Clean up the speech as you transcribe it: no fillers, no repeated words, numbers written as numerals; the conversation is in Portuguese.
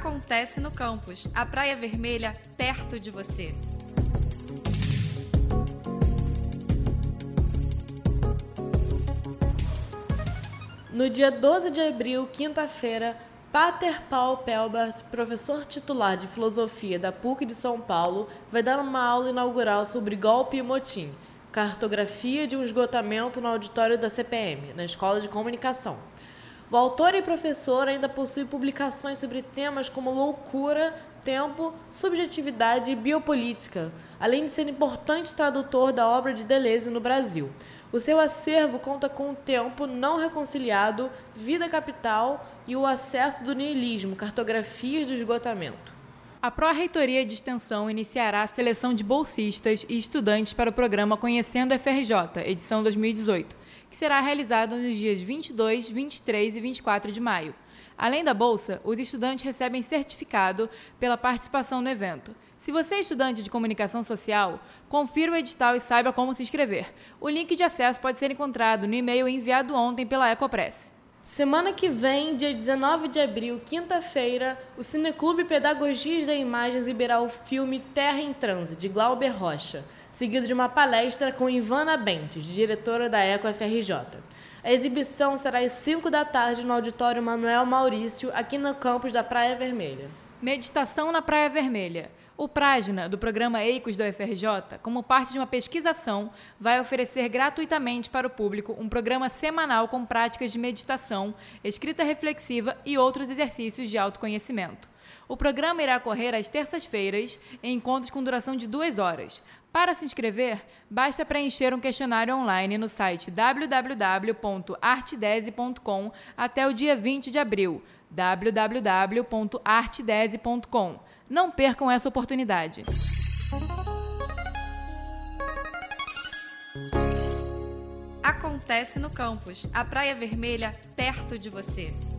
Acontece no campus, a Praia Vermelha perto de você. No dia 12 de abril, quinta-feira, Pater Paul Pelbart, professor titular de filosofia da PUC de São Paulo, vai dar uma aula inaugural sobre golpe e motim, cartografia de um esgotamento no auditório da CPM, na Escola de Comunicação. O autor e professor ainda possui publicações sobre temas como loucura, tempo, subjetividade e biopolítica, além de ser importante tradutor da obra de Deleuze no Brasil. O seu acervo conta com o tempo não reconciliado, vida capital e o acesso do niilismo, cartografias do esgotamento. A Pró-Reitoria de Extensão iniciará a seleção de bolsistas e estudantes para o programa Conhecendo a FRJ, edição 2018, que será realizado nos dias 22, 23 e 24 de maio. Além da bolsa, os estudantes recebem certificado pela participação no evento. Se você é estudante de comunicação social, confira o edital e saiba como se inscrever. O link de acesso pode ser encontrado no e-mail enviado ontem pela Ecopress. Semana que vem, dia 19 de abril, quinta-feira, o Cineclube Pedagogias da Imagem exibirá o filme Terra em Transe, de Glauber Rocha, seguido de uma palestra com Ivana Bentes, diretora da EcoFRJ. A exibição será às 5 da tarde no auditório Manuel Maurício, aqui no campus da Praia Vermelha. Meditação na Praia Vermelha. O Prajna, do programa EICOS da UFRJ, como parte de uma pesquisação, vai oferecer gratuitamente para o público um programa semanal com práticas de meditação, escrita reflexiva e outros exercícios de autoconhecimento. O programa irá ocorrer às terças-feiras, em encontros com duração de 2 horas. Para se inscrever, basta preencher um questionário online no site www.artdese.com até o dia 20 de abril, www.artdese.com. Não percam essa oportunidade. Acontece no campus, a Praia Vermelha perto de você.